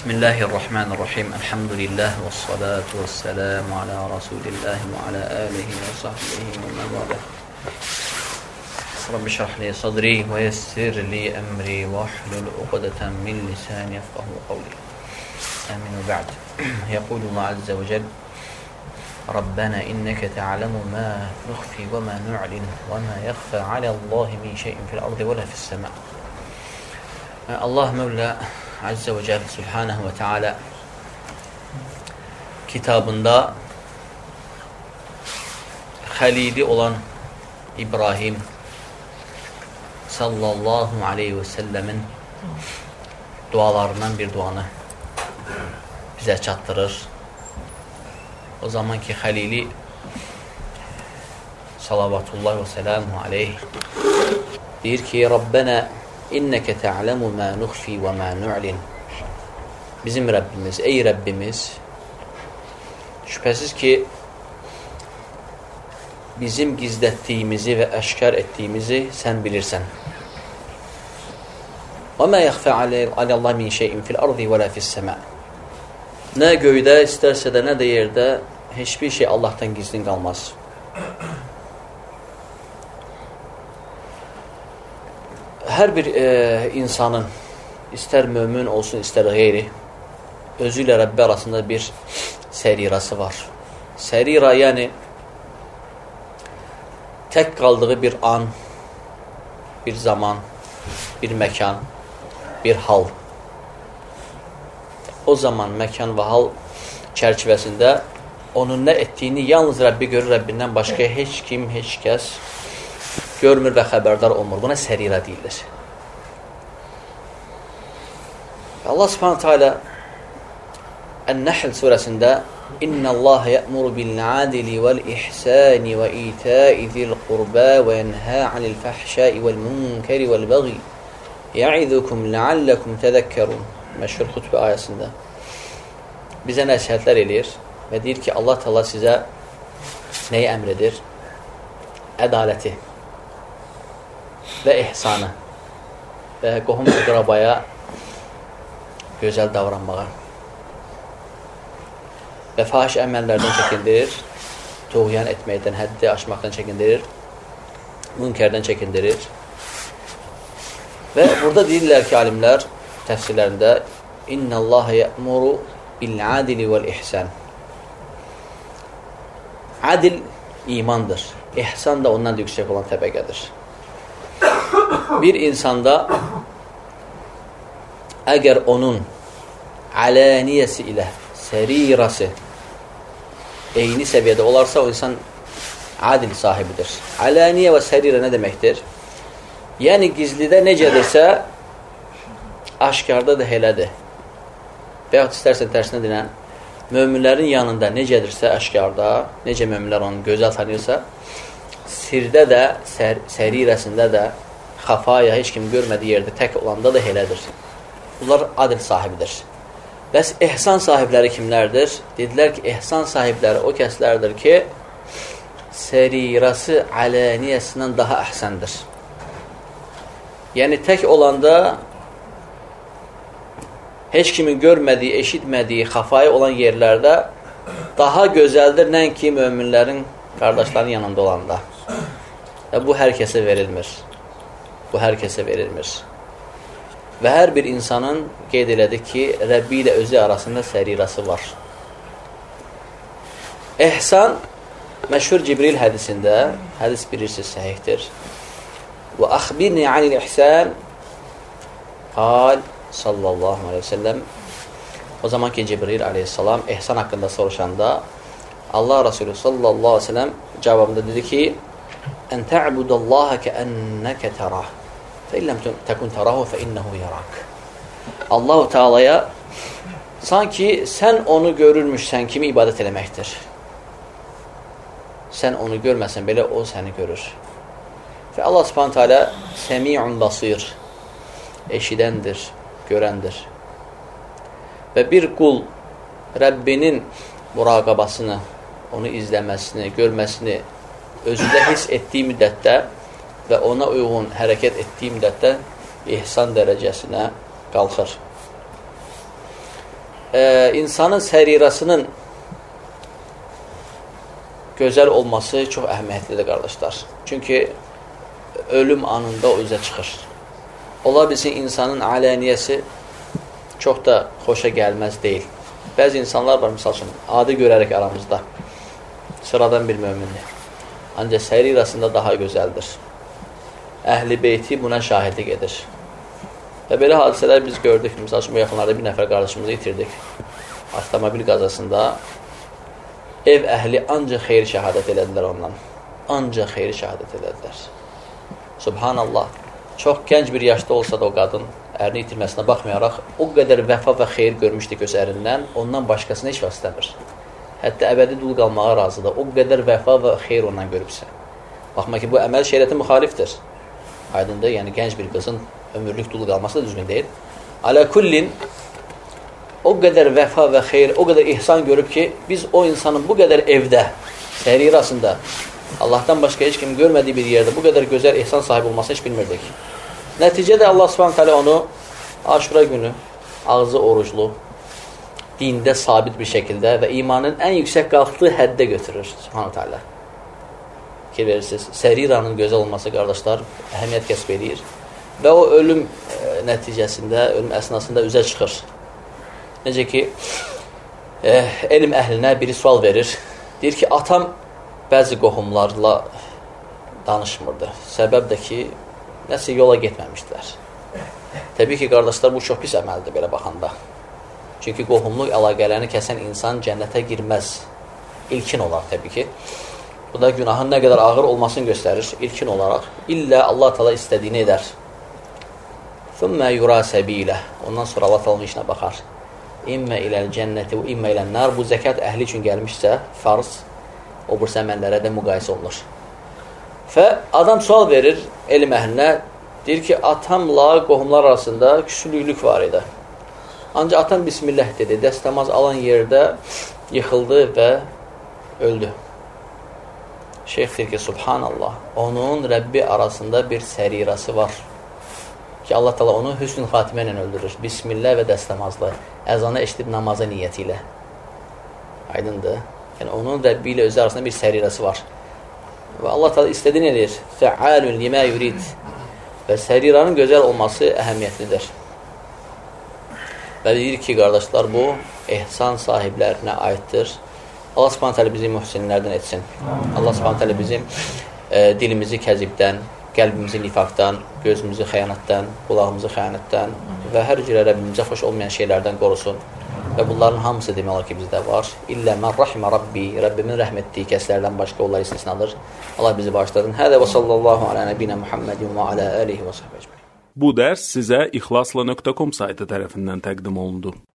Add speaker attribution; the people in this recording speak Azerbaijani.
Speaker 1: Bismillahirrahmanirrahim. Elhamdülillah ve salatu ve selamu ala Resulillah ve ala alihi ve sahbihi ve men vâleh. Rabbi şrah li sadri ve yessir li emri ve ahlul uqdeten min lisani yefkahu kavli. Amin ve ba'd. Yekulullah azze ve celle Rabbena inneke te'alemu ma nukhfi ve ma nu'lin ve ma yakhfa alallahi min şeyin fil ardı ve la fis sema. Allah Mevla Azze ve Celle Subhanahu ve Teala kitabında halili olan İbrahim sallallahu aleyhi ve sellemin dualarından bir duanı bize çattırır. O zamanki halili salavatullah ve selamu aleyh deyir ki Rabbena İnneke te'alemu ma nukhfi ve ma nu'lin. Bizim Rabbimiz, ey Rabbimiz, şüphesiz ki bizim gizlettiğimizi ve eşkar ettiğimizi sen bilirsen. Ve ma yakhfa alallahi min şeyin fil ardı ve la fis sema. Ne göyde isterse de ne de yerde hiçbir şey Allah'tan gizlin kalmaz. Her bir insanın ister mümin olsun ister gayri özüyle Rabbi arasında bir serirası var. Serira yani tek kaldığı bir an, bir zaman, bir mekan, bir hal. O zaman mekan ve hal çerçevesinde onun ne ettiğini yalnız Rabbi görür. Rabbinden başka hiç kim, hiç kes görmür ve haberdar olmur. Buna serira değildir. Allah Subhanahu Teala En-Nahl suresinde İnna Allah ya'muru bil-'adli vel-ihsani ve ita'i zil-qurba ve yenha 'anil fahşai vel-munkeri vel-baghi ya'izukum leallekum tezekkerun. Meşhur hutbe ayetinde bize nasihatler eləyir ve deyir ki Allah Teala size neyi emredir? Adaleti ve ihsanı ve qohum-əqrabaya gözəl davranmağa və fahiş əməllərdən çəkindirir, tuğyan etməkdən, həddi aşmaqdan çəkindirir, münkərdən çəkindirir. Və burada deyirlər ki, alimlər təfsirlərində İnna Allah ya'muru bil-'adli vel-ihsan. Adil imandır. İhsan da ondan da yüksək olan təbəqədir. Bir insanda əgər onun alaniyəsi ilə sərirası eyni səviyyədə olarsa, o insan adil sahibidir. Alaniyə və sərira nə deməkdir? Yəni, gizlidə necədirsə, aşkarda da elədir. Və yaxud istərsən tərsinə deyilən, möminlərin yanında necədirsə, aşkarda, necə möminlər onu gözəl tanıyırsa, sirdə də, sərirəsində də, xafaya, heç kim görmədiyi yerdə tək olanda da elədir. Bunlar adil sahibidir. Bəs ihsan sahibləri kimlərdir? Dedilər ki, ihsan sahibləri o kəslərdir ki, sərirası alaniyəsindən daha əhsəndir. Yəni, tək olanda heç kimin görmədiyi, eşitmədiyi, xafaya olan yerlərdə daha gözəldir, nəinki möminlərin, qardaşların yanında olanda. Və bu hər kəsə verilmir. Bu hər kəsə verilmir. Və hər bir insanın qeyd elədi ki, Rəbbi ilə özü arasında sərirası var. İhsan, məşhur Cibril hədisində, hədis bilirsiniz, səhihdir. Və əxbirni anil ihsan qal sallallahu aleyhi ve sellem. O zaman ki Cibril aleyhissalam ihsan haqqında soruşanda Allah Resulü sallallahu aleyhi ve sellem cavabında dedi ki en ta'budallaha ke'enneke terah fe illem tekun terahu fe innehu yarak. Allah-u Teala'ya sanki sen onu görürmüşsən kimi ibadət eləməkdir. Sen onu görməsən belə o səni görür. Və Allah Subhanahu Teala semi'un basir, eşidəndir, görəndir. Və bir qul Rəbbinin muraqabasını, onu izləməsini, görməsini özündə hiss etdiyi müddətdə və ona uyğun hərəkət etdiyi müddətdə ihsan dərəcəsinə qalxır. insanın sərirasının gözəl olması çox əhəmiyyətlidir, qardaşlar. Çünki ölüm anında o üzə çıxır. Ola bilsin, insanın aləniyyəsi çox da xoşa gəlməz deyil. Bəzi insanlar var, misal üçün, adi görərək aramızda sıradan bir mömindir. Ancaq sərirasında daha gözəldir. Əhl-i beyti buna şahidlik edir. Və belə hadisələr biz gördük. Misal üçün, bu yaxınlarda bir nəfər qardaşımızı itirdik. Avtomobil qazasında ev əhli ancaq xeyir şəhadət elədilər ondan. Ancaq xeyir şəhadət elədilər. Subhanallah. Çox gənc bir yaşda olsa da o qadın ərini itirməsinə baxmayaraq o qədər vəfa və xeyir görmüşdük öz ərindən, ondan başqasını heç vaxt istəmir. Hətta əbədi dul qalmağa razıdır. O qədər vəfa və xeyir ondan görübsə. Baxma ki, bu əməl şəriətə müxalifdir. Aydındır, yəni gənc bir qızın ömürlük dul qalması da düzgün deyil. Alə kullin, o qədər vəfa və xeyir, o qədər ihsan görüb ki, biz o insanın bu qədər evdə, sərirasında, Allahdan başqa heç kim görmədiyi bir yerdə bu qədər gözəl ihsan sahibi olmasını heç bilmirdik. Nəticədə Allah Subhanahu onu Aşura günü ağzı oruclu, dində sabit bir şəkildə və imanın ən yüksək qalxdığı həddə götürür Subhanahu Teala. Fikir verirsiniz, səriranın gözəl olması, qardaşlar, əhəmiyyət kəsb edir və o ölüm nəticəsində, ölüm əsnasında üzə çıxır. Necə ki, elm əhlinə biri sual verir, deyir ki, atam bəzi qohumlarla danışmırdı. Səbəb də ki, nəsə yola getməmişdilər. Təbii ki, qardaşlar, bu çox pis əməldir belə baxanda. Çünki qohumluq əlaqələrini kəsən insan cənnətə girməz. İlkin olaraq təbii ki. Bu da günahın nə qədər ağır olmasını göstərir. İlkin olaraq. İllə Allah Teala istədiyini edər. Thumma yura səbilə. Ondan sonra Allah Teala işinə baxar. İmmə iləl cənnəti və immə iləl nar. Bu zəkat əhli üçün gəlmişsə, farz, o bu əməllərə də müqayisə olunur. Və adam sual verir elm əhlinə, deyir ki, atamla qohumlar arasında küsülülük var idi. Ancaq atam bismillah dedi, dəstəmaz alan yerdə yıxıldı və öldü. Şeyx deyir ki, subhanallah, onun Rəbbi arasında bir sərirası var ki, Allah Teala onu hüsn xatimə ilə öldürür. Bismillah və dəstəmazla, əzanı eşidib namaza niyyəti ilə. Aydındır. Yəni, onun Rəbbi ilə özü arasında bir sərirası var. Və Allah Teala istədiyini edir. Fəalun limə yurid. Və səriranın gözəl olması əhəmiyyətlidir. Və deyir ki, qardaşlar, bu ehsan sahiblərinə aiddir. Allah Subhanahu taala bizi mühsinlərdən etsin. Allah Subhanahu taala bizim dilimizi kəzibdən, qəlbimizi nifaqdan, gözümüzü xəyanətdən, qulağımızı xəyanətdən və hər cürə Rəbbimizə xoş olmayan şeylərdən qorusun. Və bunların hamısı demək olar ki, bizdə var. İllə mən rahimə Rabbi, Rəbbimin rəhm etdiyi kəslərdən başqa onlar istisnadır. Allah bizi bağışlasın. Hədə və sallallahu alə nəbinə Muhammedin və alə alihi və səhbə əcməin.
Speaker 2: Bu dərs sizə ixlasla.com saytı tərəfindən təqdim olundu.